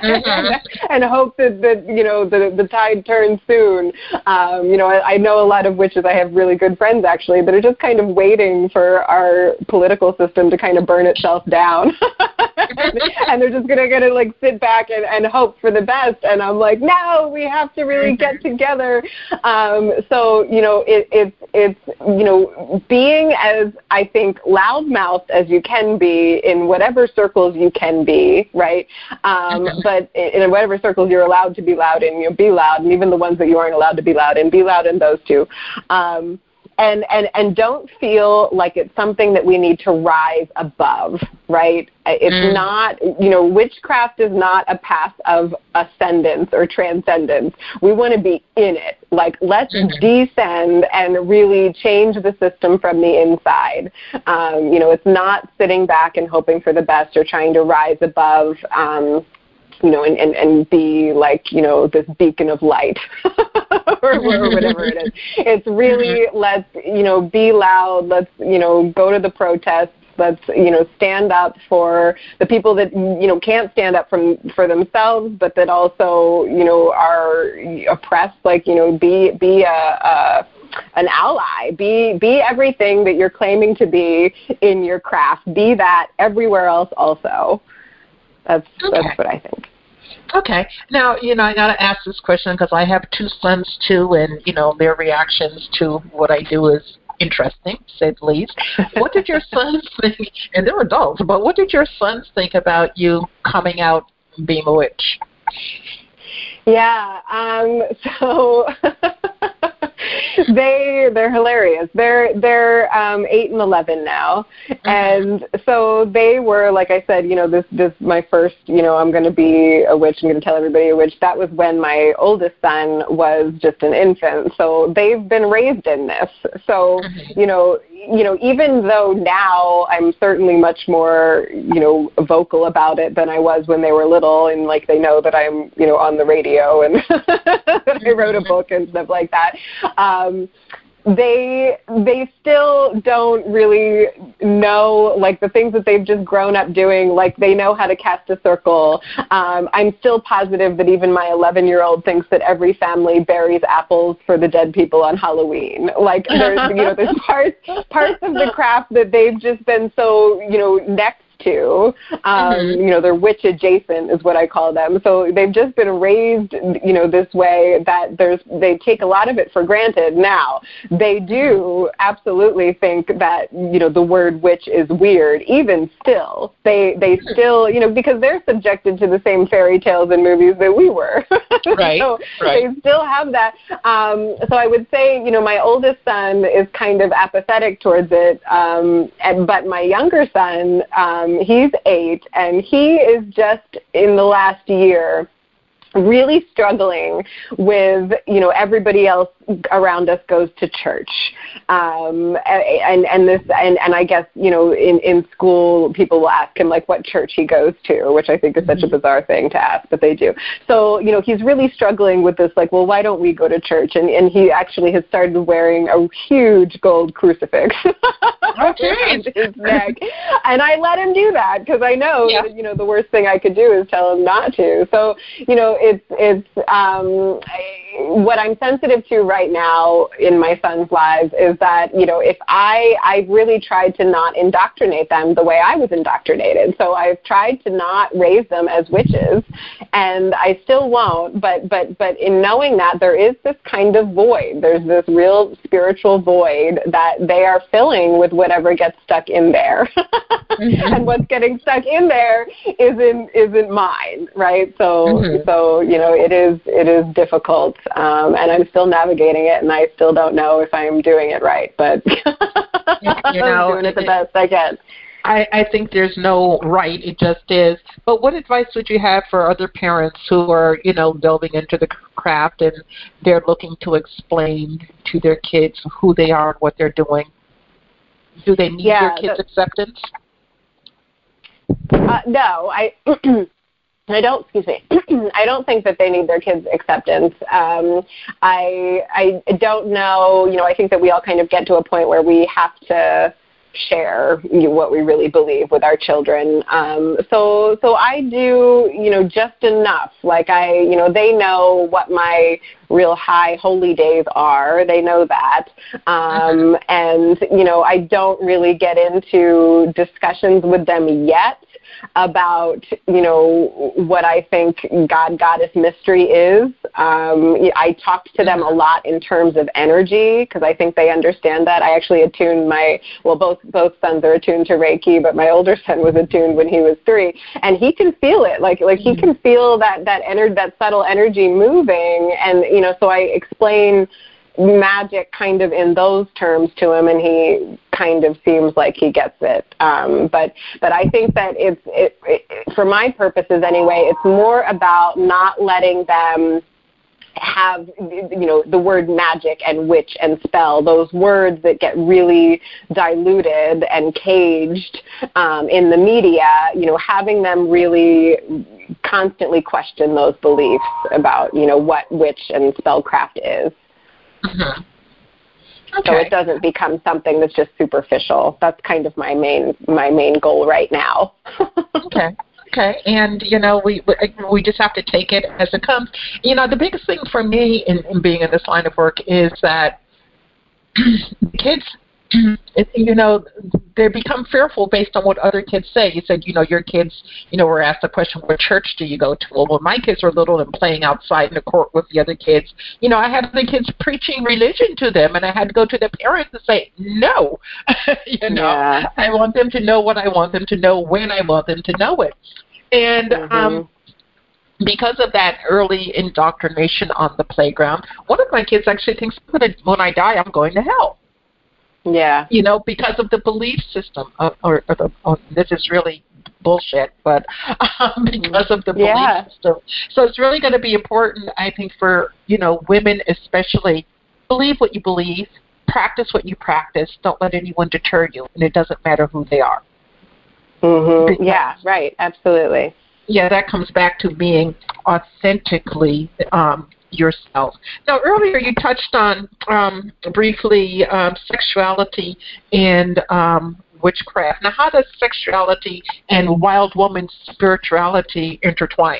mm-hmm. and, and hope that, that you know the the tide turns soon. Um, you know, I, I know a lot of witches. I have really good friends actually that are just kind of waiting for our political system to kind of burn itself down, and they're just gonna gonna like sit back and, and hope for the best. And I'm like, no, we have to really get together. Um, so you know, it, it's it's you know, being as I think loudmouthed as you can be in whatever circles you can be, right? Um, but in whatever circles you're allowed to be loud in, you know, be loud, and even the ones that you aren't allowed to be loud in, be loud in those too. Um, and, and, and don't feel like it's something that we need to rise above, right? It's mm. not, you know, witchcraft is not a path of ascendance or transcendence. We want to be in it. Like, let's mm-hmm. descend and really change the system from the inside. Um, you know, it's not sitting back and hoping for the best or trying to rise above, um, you know, and, and, and be like, you know, this beacon of light or, or whatever it is. It's really, let's, you know, be loud. Let's, you know, go to the protests. Let's, you know, stand up for the people that, you know, can't stand up from, for themselves, but that also, you know, are oppressed. Like, you know, be, be a, a an ally. Be be everything that you're claiming to be in your craft. Be that everywhere else also. That's, okay. that's what I think. Okay. Now, you know, I got to ask this question because I have two sons, too, and, you know, their reactions to what I do is interesting, to say the least. What did your sons think, and they're adults, but what did your sons think about you coming out and being a witch? Yeah, um, so they they're hilarious. They're they're um, eight and eleven now, mm-hmm. and so they were, like I said, you know, this this my first, you know, I'm going to be a witch. I'm going to tell everybody a witch. That was when my oldest son was just an infant. So they've been raised in this. So mm-hmm. you know, you know, even though now I'm certainly much more, you know, vocal about it than I was when they were little, and like they know that I'm, you know, on the radio and that I wrote a book and stuff like that. Um, they they still don't really know, like, the things that they've just grown up doing. Like, they know how to cast a circle. Um, I'm still positive that even my eleven-year-old thinks that every family buries apples for the dead people on Halloween. Like, there's, you know, there's parts parts of the craft that they've just been so, you know, next to, um, mm-hmm. you know, they're witch adjacent is what I call them. So they've just been raised, you know, this way that there's, they take a lot of it for granted. Now, they do absolutely think that, you know, the word witch is weird. Even still, they, they still, you know, because they're subjected to the same fairy tales and movies that we were. Right. So right. they still have that. Um, so I would say, you know, my oldest son is kind of apathetic towards it. Um, and, but my younger son, um, he's eight, and he is just in the last year really struggling with, you know, everybody else around us goes to church. Um, and, and this, and, and I guess, you know, in, in school, people will ask him, like, what church he goes to, which I think is such a bizarre thing to ask, but they do. So, you know, he's really struggling with this, like, well, why don't we go to church? And, and he actually has started wearing a huge gold crucifix around his neck. And I let him do that because I know, yeah. that, you know, the worst thing I could do is tell him not to. So, you know, it's, it's, um, what I'm sensitive to right now in my son's lives is that, you know, if I, I've really tried to not indoctrinate them the way I was indoctrinated. So I've tried to not raise them as witches, and I still won't, but, but, but in knowing that, there is this kind of void. There's this real spiritual void that they are filling with whatever gets stuck in there. Mm-hmm. And what's getting stuck in there isn't, isn't mine, right? So, mm-hmm. so, you know, it is, it is difficult. Um, and I'm still navigating it, and I still don't know if I'm doing it right, but you know, I'm doing it the best I can. I, I think there's no right, it just is. But what advice would you have for other parents who are, you know, delving into the craft and they're looking to explain to their kids who they are and what they're doing? Do they need yeah, their kids' the, acceptance? Uh, no, I... I don't, excuse me, I don't think that they need their kids' acceptance. Um, I I don't know, you know, I think that we all kind of get to a point where we have to share you know, what we really believe with our children. Um, so, so I do, you know, just enough. Like I, you know, they know what my real high holy days are. They know that. Um, and, you know, I don't really get into discussions with them yet about, you know, what I think God, Goddess mystery is. Um, I talked to them a lot in terms of energy because I think they understand that. I actually attuned my, well, both both sons are attuned to Reiki, but my older son was attuned when he was three, and he can feel it. Like, like he can feel that that ener- that subtle energy moving, and you know, so I explain magic kind of in those terms to him, and he kind of seems like he gets it. Um, but but I think that it's it, it, for my purposes anyway, it's more about not letting them have, you know, the word magic and witch and spell, those words that get really diluted and caged um, in the media, you know, having them really constantly question those beliefs about, you know, what witch and spellcraft is. Mm-hmm. Okay. So it doesn't become something that's just superficial. That's kind of my main my main goal right now. Okay. Okay. And, you know, we we just have to take it as it comes. You know, the biggest thing for me in, in being in this line of work is that kids, you know, they become fearful based on what other kids say. You said, you know, your kids, you know, were asked the question, what church do you go to? Well, when my kids were little and playing outside in the court with the other kids, you know, I had the kids preaching religion to them, and I had to go to the parents and say, no, you know, yeah. I want them to know what I want them to know when I want them to know it. And mm-hmm. um, because of that early indoctrination on the playground, one of my kids actually thinks that when I die, I'm going to hell. Yeah. You know, because of the belief system, uh, or, or the, oh, this is really bullshit, but um, because of the belief yeah. system. So it's really going to be important, I think, for, you know, women especially, believe what you believe, practice what you practice, don't let anyone deter you, and it doesn't matter who they are. Mm-hmm. Yeah, right, absolutely. Yeah, that comes back to being authentically um, yourself. Now, earlier you touched on um, briefly um, sexuality and um, witchcraft. Now, how does sexuality and wild woman spirituality intertwine?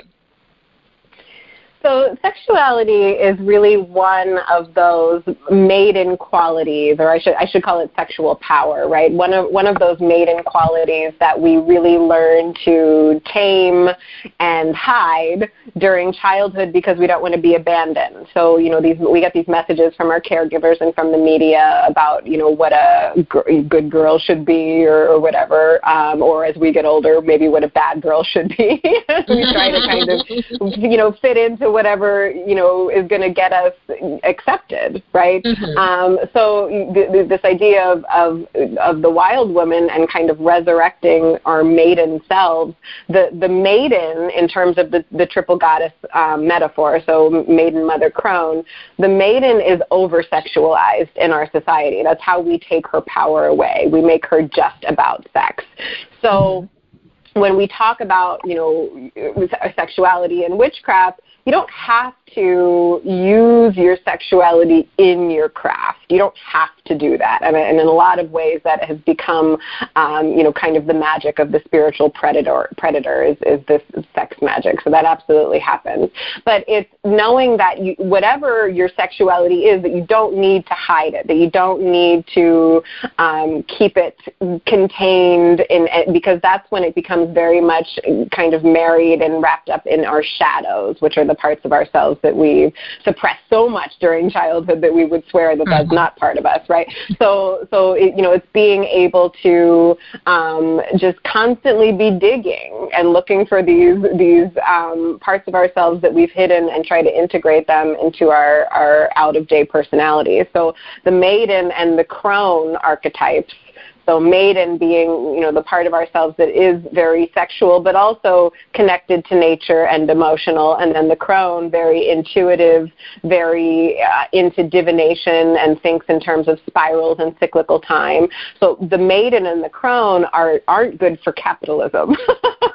So sexuality is really one of those maiden qualities, or I should I should call it sexual power, right? One of one of those maiden qualities that we really learn to tame and hide during childhood because we don't want to be abandoned. So, you know, these we get these messages from our caregivers and from the media about, you know, what a g- good girl should be, or, or whatever, um, or as we get older, maybe what a bad girl should be. We try to kind of, you know, fit into whatever, you know, is going to get us accepted, right? Mm-hmm. Um, so th- th- this idea of, of of the wild woman and kind of resurrecting our maiden selves, the, the maiden in terms of the, the triple goddess um, metaphor, so maiden, mother, crone, the maiden is over-sexualized in our society. That's how we take her power away. We make her just about sex. So mm-hmm. when we talk about, you know, sexuality and witchcraft, you don't have to use your sexuality in your craft. You don't have to do that. And, and in a lot of ways that has become, um, you know, kind of the magic of the spiritual predator, predator is, is this sex magic. So that absolutely happens. But it's knowing that you, whatever your sexuality is, that you don't need to hide it, that you don't need to um, keep it contained, in, because that's when it becomes very much kind of married and wrapped up in our shadows, which are the parts of ourselves that we suppress so much during childhood that we would swear that that's not part of us, right? So, so it, you know, it's being able to um, just constantly be digging and looking for these these um, parts of ourselves that we've hidden and try to integrate them into our, our out-of-day personality. So the maiden and the crone archetypes, so maiden being, you know, the part of ourselves that is very sexual, but also connected to nature and emotional. And then the crone, very intuitive, very uh, into divination and thinks in terms of spirals and cyclical time. So the maiden and the crone are, aren't good for capitalism.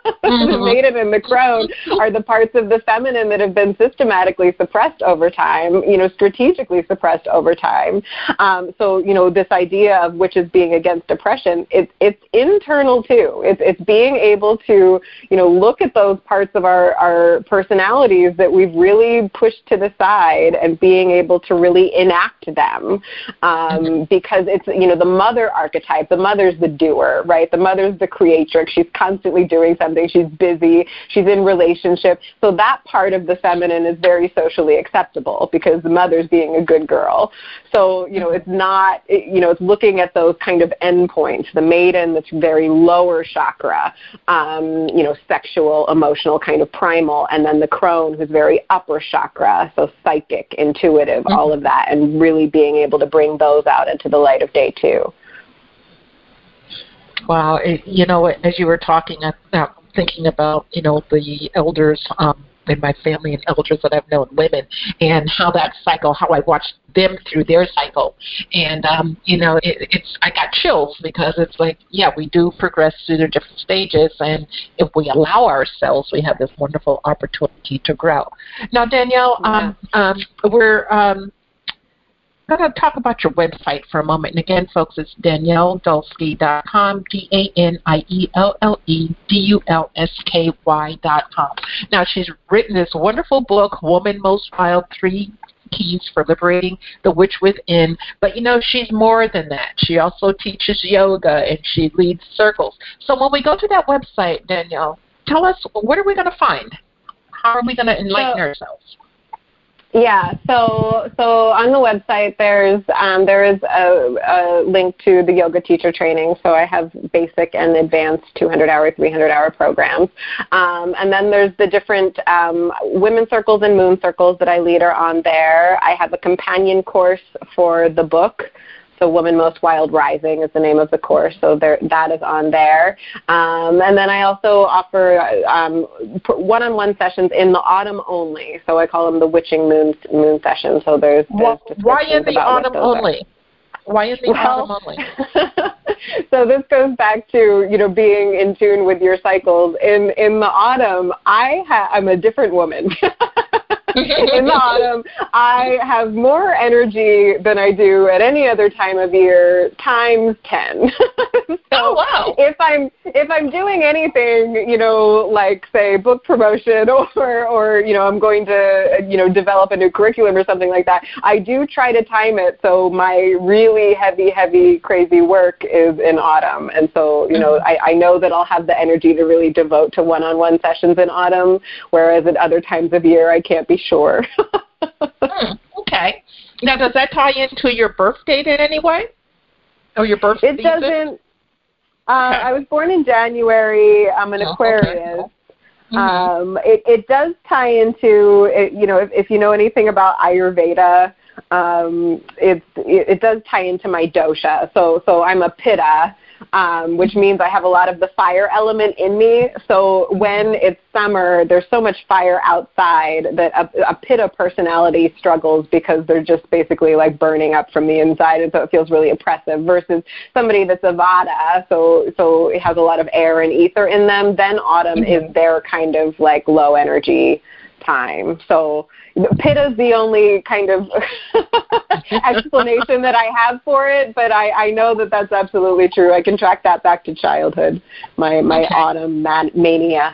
Mm-hmm. The maiden and the crone are the parts of the feminine that have been systematically suppressed over time, you know, strategically suppressed over time. Um, so, you know, this idea of witches being against oppression, it, it's internal too. It's, it's being able to, you know, look at those parts of our, our personalities that we've really pushed to the side and being able to really enact them. Um, because it's, you know, the mother archetype, the mother's the doer, right? The mother's the creatrix. She's constantly doing something. She's busy. She's in relationship. So that part of the feminine is very socially acceptable because the mother's being a good girl. So, you know, it's not, you know, it's looking at those kind of endpoints. The maiden, that's very lower chakra, um, you know, sexual, emotional, kind of primal, and then the crone, who's very upper chakra, so psychic, intuitive, mm-hmm. all of that, and really being able to bring those out into the light of day too. Wow, it, you know, as you were talking, I'm thinking about, you know, the elders um, in my family and elders that I've known, women, and how that cycle, how I watched them through their cycle. And, um, you know, it, it's, I got chills because it's like, yeah, we do progress through the different stages, and if we allow ourselves, we have this wonderful opportunity to grow. Now, Danielle, yeah. um, um, we're... Um, I'm going to talk about your website for a moment. And again, folks, it's Danielle Dulsky dot com, D A N I E L L E D U L S K Y dot com. Now, she's written this wonderful book, Woman Most Wild, Three Keys for Liberating the Witch Within. But, you know, she's more than that. She also teaches yoga, and she leads circles. So when we go to that website, Danielle, tell us, what are we going to find? How are we going to enlighten so, ourselves? Yeah, so so on the website there's um, there is a, a link to the yoga teacher training. So I have basic and advanced two hundred hour, three hundred hour programs, um, and then there's the different um, women's circles and moon circles that I lead are on there. I have a companion course for the book. So Woman Most Wild Rising is the name of the course, so there, that is on there. Um, and then I also offer um, one-on-one sessions in the autumn only, so I call them the Witching Moon moon sessions. So there's, there's why in the autumn only? Are. Why in the well, autumn only? So this goes back to, you know, being in tune with your cycles. In in the autumn, I ha- I'm a different woman. In the autumn, I have more energy than I do at any other time of year, times ten. So oh wow! If I'm if I'm doing anything, you know, like say book promotion or or you know I'm going to you know develop a new curriculum or something like that, I do try to time it so my really heavy, heavy, crazy work is in autumn, and so you know I, I know that I'll have the energy to really devote to one-on-one sessions in autumn, whereas at other times of year I can't be sure. hmm, okay. Now, does that tie into your birth date in any way? Or your birth It season? doesn't. Uh, okay. I was born in January. I'm an oh, Aquarius. Okay. Mm-hmm. Um, it, it does tie into, it, you know, if, if you know anything about Ayurveda, um, it's, it, it does tie into my dosha. So, so I'm a Pitta. Um, which means I have a lot of the fire element in me. So when it's summer, there's so much fire outside that a, a Pitta personality struggles because they're just basically like burning up from the inside, and so it feels really oppressive. Versus somebody that's a Vata, so so it has a lot of air and ether in them. Then autumn mm-hmm. is their kind of like low energy time. So Pitta is the only kind of explanation that I have for it, but I, I know that that's absolutely true. I can track that back to childhood, my my okay. autumn man- mania.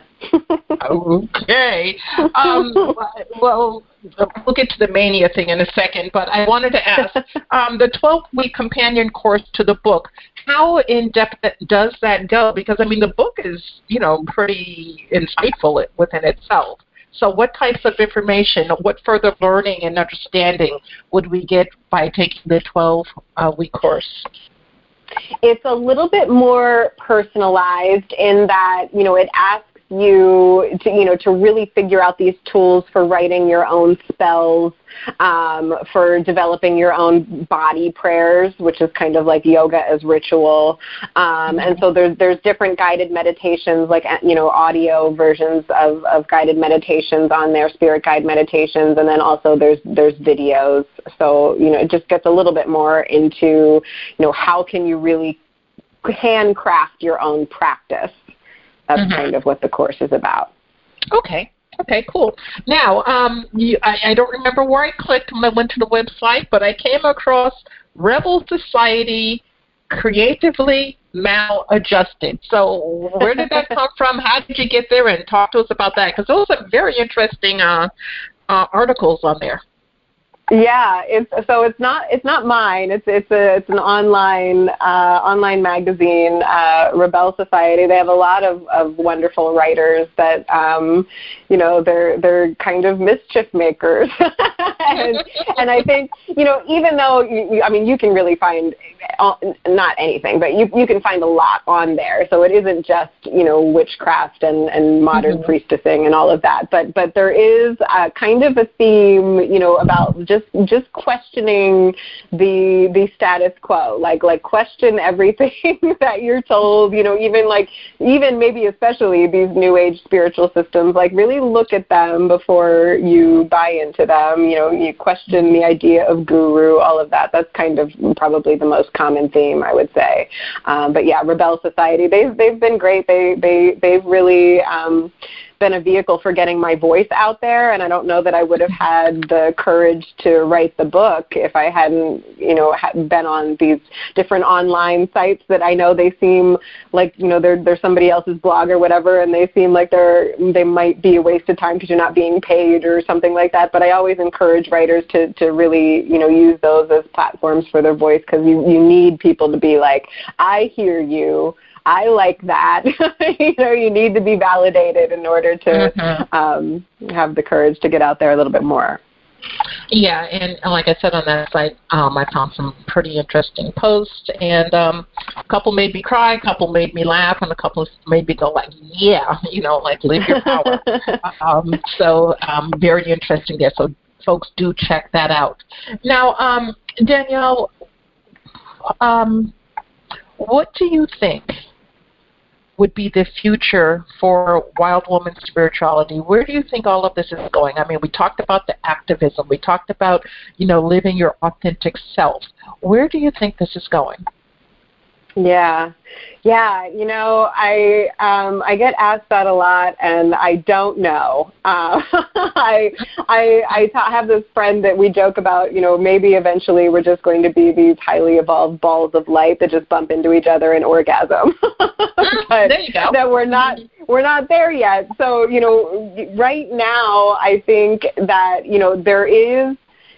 Okay. Um, well, we'll get to the mania thing in a second, but I wanted to ask, um, the twelve-week companion course to the book, how in-depth does that go? Because, I mean, the book is, you know, pretty insightful within itself. So what types of information, what further learning and understanding would we get by taking the twelve-week course? It's a little bit more personalized in that, you know, it asks you to, you know, to really figure out these tools for writing your own spells, um, for developing your own body prayers, which is kind of like yoga as ritual. Um, and so there's there's different guided meditations, like, you know, audio versions of, of guided meditations on there, spirit guide meditations, and then also there's there's videos. So, you know, it just gets a little bit more into, you know, how can you really handcraft your own practice. that's mm-hmm. kind of what the course is about. Okay. Okay, cool. Now, um, you, I, I don't remember where I clicked when I went to the website, but I came across Rebel Society Creatively Maladjusted. So where did that come from? How did you get there? And talk to us about that, because those are very interesting uh, uh, articles on there. Yeah, it's so it's not it's not mine. It's it's a it's an online uh, online magazine, uh, Rebel Society. They have a lot of, of wonderful writers that um, you know they're they're kind of mischief makers, and, and I think you know even though you, you, I mean you can really find uh, not anything, but you you can find a lot on there. So it isn't just you know witchcraft and, and modern mm-hmm. priestessing and all of that, but but there is a kind of a theme you know about just Just, just questioning the the status quo, like like question everything that you're told, you know, even like even maybe especially these new age spiritual systems, like really look at them before you buy into them. You know, you question the idea of guru, all of that. That's kind of probably the most common theme, I would say. Um, but yeah, Rebel Society, they've they've been great. They they they've really um, been a vehicle for getting my voice out there, and I don't know that I would have had the courage to write the book if I hadn't, you know, been on these different online sites that I know they seem like, you know, they're, they're somebody else's blog or whatever, and they seem like they're, they might be a waste of time because you're not being paid or something like that, but I always encourage writers to, to really, you know, use those as platforms for their voice, because you, you need people to be like, I hear you, I like that. you know, you need to be validated in order to mm-hmm. um, have the courage to get out there a little bit more. Yeah, and like I said on that site, um, I found some pretty interesting posts, and um, a couple made me cry, a couple made me laugh, and a couple made me go like, yeah, you know, like live your power. um, so um, very interesting there. So folks, do check that out. Now, um, Danielle, um, what do you think would be the future for Wild Woman spirituality? Where do you think all of this is going? I mean, we talked about the activism. We talked about, you know, living your authentic self. Where do you think this is going? Yeah, yeah. You know, I um, I get asked that a lot, and I don't know. Uh, I I I ta- have this friend that we joke about. You know, maybe eventually we're just going to be these highly evolved balls of light that just bump into each other and orgasm. But there you go. That we're not we're not there yet. So you know, right now I think that you know there is.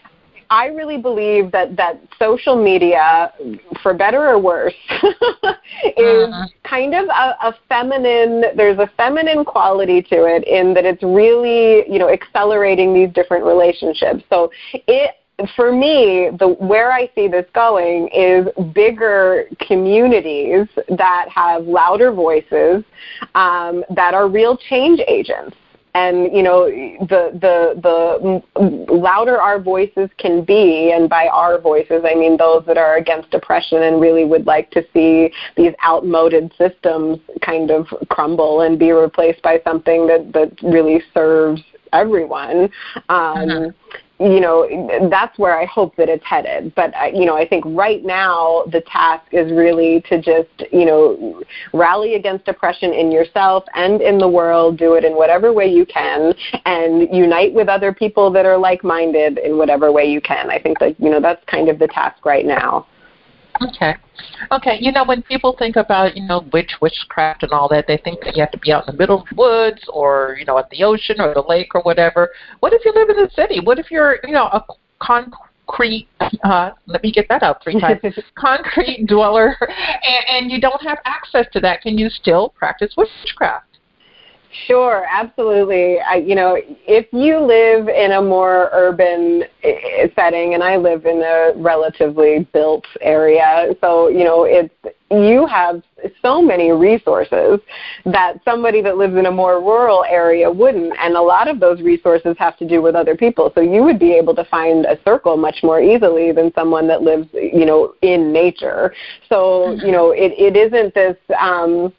I really believe that, that social media, for better or worse, is uh-huh. kind of a, a feminine, there's a feminine quality to it in that it's really, you know, accelerating these different relationships. So it, for me, the where I see this going is bigger communities that have louder voices, um, that are real change agents. And, you know, the, the the louder our voices can be, and by our voices, I mean those that are against oppression and really would like to see these outmoded systems kind of crumble and be replaced by something that, that really serves everyone. Um, uh-huh. You know, that's where I hope that it's headed. But, you know, I think right now the task is really to just, you know, rally against oppression in yourself and in the world, do it in whatever way you can, and unite with other people that are like-minded in whatever way you can. I think that, you know, that's kind of the task right now. Okay. Okay. You know, when people think about, you know, witch, witchcraft and all that, they think that you have to be out in the middle of the woods or, you know, at the ocean or the lake or whatever. What if you live in the city? What if you're, you know, a concrete, uh, let me get that out three times, concrete dweller, and, and you don't have access to that? Can you still practice witchcraft? Sure, absolutely. I, you know, if you live in a more urban setting, and I live in a relatively built area, so, you know, it's, you have so many resources that somebody that lives in a more rural area wouldn't, and a lot of those resources have to do with other people. So you would be able to find a circle much more easily than someone that lives, you know, in nature. So, you know, it, it isn't this... Um,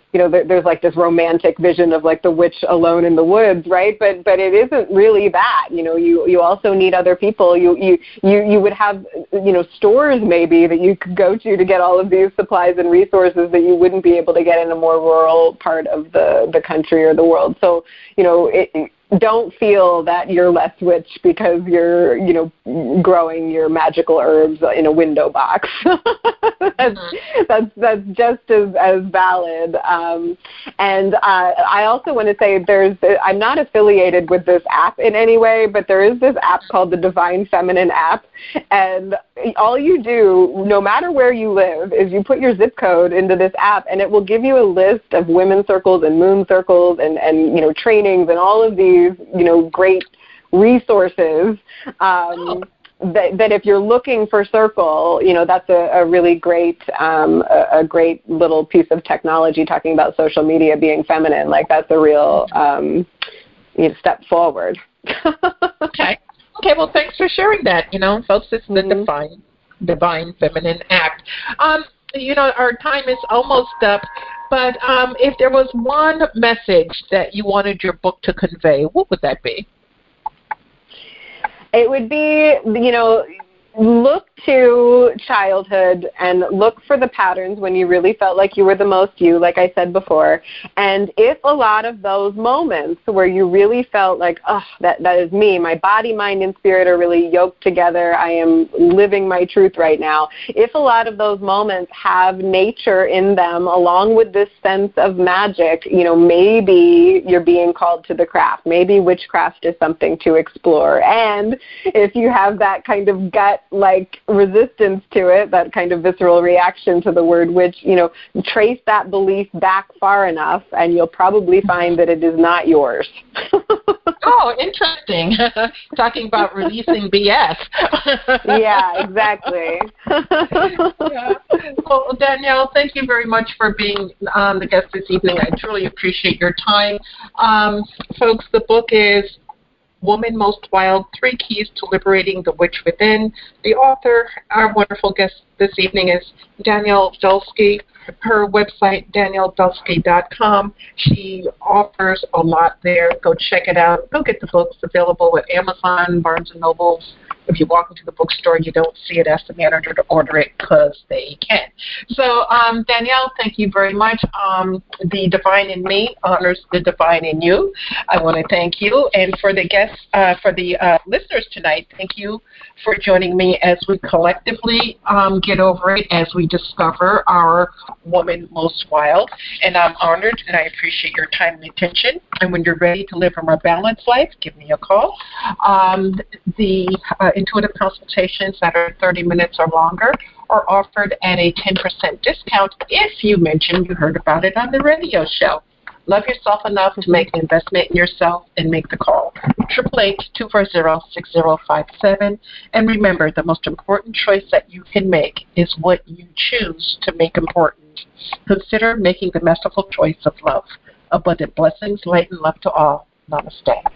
you know, there, there's like this romantic vision of like the witch alone in the woods, right? But but it isn't really that. You know, you you also need other people. You you you you would have, you know, stores maybe that you could go to to get all of these supplies and resources that you wouldn't be able to get in a more rural part of the the country or the world. So, you know, it, don't feel that you're less witch because you're, you know, growing your magical herbs in a window box. that's, mm-hmm. that's that's just as as valid. Um, and uh, I also want to say there's I'm not affiliated with this app in any way, but there is this app called the Divine Feminine app, and all you do, no matter where you live, is you put your zip code into this app, and it will give you a list of women's circles and moon circles and and you know trainings and all of these, you know, great resources um, that, that if you're looking for circle, you know, that's a, a really great, um, a, a great little piece of technology talking about social media being feminine. Like that's a real um, you know, step forward. Okay. Okay. Well, thanks for sharing that. You know, folks, it's the mm-hmm. Divine, Divine Feminine Act. Um, you know, our time is almost up. But um, if there was one message that you wanted your book to convey, what would that be? It would be, you know, look to childhood and look for the patterns when you really felt like you were the most you, like I said before. And if a lot of those moments where you really felt like, oh, that, that is me, my body, mind, and spirit are really yoked together, I am living my truth right now. If a lot of those moments have nature in them along with this sense of magic, you know, maybe you're being called to the craft. Maybe witchcraft is something to explore. And if you have that kind of gut like resistance to it, that kind of visceral reaction to the word witch, you know, trace that belief back far enough and you'll probably find that it is not yours. Oh, interesting. Talking about releasing B S. Yeah, exactly. Yeah. Well, Danielle, thank you very much for being um, the guest this evening. I truly appreciate your time. Um, folks, the book is Woman Most Wild, Three Keys to Liberating the Witch Within. The author, our wonderful guest this evening, is Danielle Dulsky. Her website, danielle dulsky dot com. She offers a lot there. Go check it out. Go get the books available at Amazon, Barnes and Noble. If you walk into the bookstore and you don't see it, ask the manager to order it because they can. So, um, Danielle, thank you very much. Um, the Divine in Me honors the Divine in You. I want to thank you. And for the guests, uh, for the uh, listeners tonight, thank you for joining me as we collectively um, get over it, as we discover our Woman Most Wild. And I'm honored and I appreciate your time and attention. And when you're ready to live a more balanced life, give me a call. Um, the uh, intuitive consultations that are thirty minutes or longer are offered at a ten percent discount if you mention you heard about it on the radio show. Love yourself enough to make an investment in yourself and make the call. eight eight eight, two four zero, six zero five seven. And remember, the most important choice that you can make is what you choose to make important. Consider making the masterful choice of love. Abundant blessings, light, and love to all. Namaste.